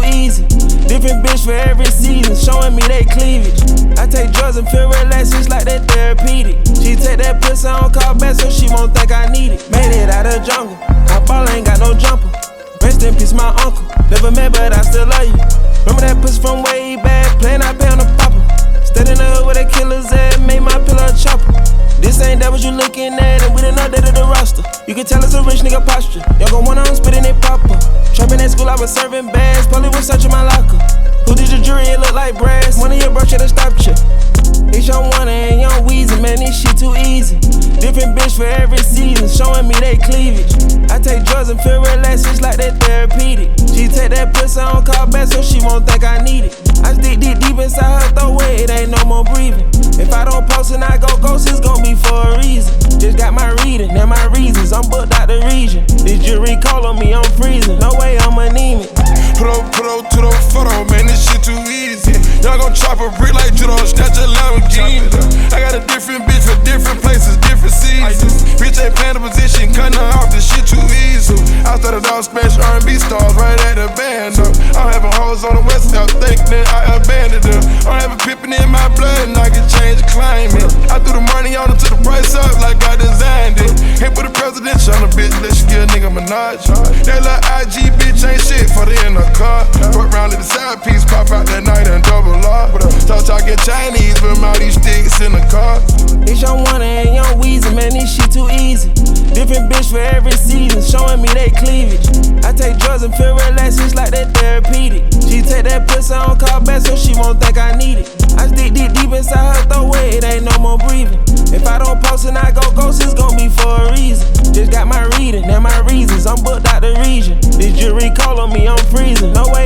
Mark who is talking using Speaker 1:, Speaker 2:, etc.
Speaker 1: easy. Different bitch for every season, showing me they cleavage. I take drugs and feel relaxed, it's like that therapeutic. She take that pussy on call back so she won't think I need it. Made it out of jungle, my ball ain't got no jumper. Rest in peace, my uncle. Never met, but I still love you. Remember that pussy from way back, playing I pay on the popper. Stayed in the hood where the killers at, made my pillow a chopper. This ain't that what you looking at, and we done updated the roster. You can tell it's a rich nigga posture. Y'all gon' want on spitting it popper. Trapping at school, I was serving bags. Probably was searching my locker. Who did your jury? It look like brass. One of your bro should've stopped you. It's Young Wonder and Young Weezy, man, this shit too easy. Different bitch for every season, showing me they cleavage. I take drugs and feel relaxed, it's like that therapeutic. She take that pussy on call back so she won't think I need it. I stick deep inside her throat where it ain't no more breathing. If I don't post and I go ghost, it's gon' be for a reason. Just got my reading and my reasons, I'm booked out the region. This jury call on me, I'm freezing, no way I'm anemic.
Speaker 2: Put up to the photo, man, this shit too easy. Y'all gon' chop a brick like judo, snatch a Lamborghini. I got a different bitch for different places, different seasons. Bitch ain't playing the position, cutting her off, this shit too easy. I started off smash R&B stars right at the band up. I'm having hoes on the west south, thinking I abandoned them. I'm having pippin' in my blood and I can change climate. I threw the money on her to the price up like I designed it. Ain't put a presidential on a bitch, let you get a nigga Minaj. That little IG bitch ain't shit for the in the car. Fuck round, let the side piece pop out that night and double R. Talk talking Chinese with all these sticks in the car.
Speaker 1: It's Young Wonder and Young Weezy, man, this shit too easy. Different bitch for every season, showing me they cleavage. I take drugs and feel relaxed, it's like that therapeutic. She take that pussy on call back so she won't think I need it. I stick deep inside her throat where it ain't no more breathing. If I don't post and I go ghost, it's gon' be for a reason. Just got my reading and my reasons, I'm booked out the region. This jury call on me, I'm freezing, no way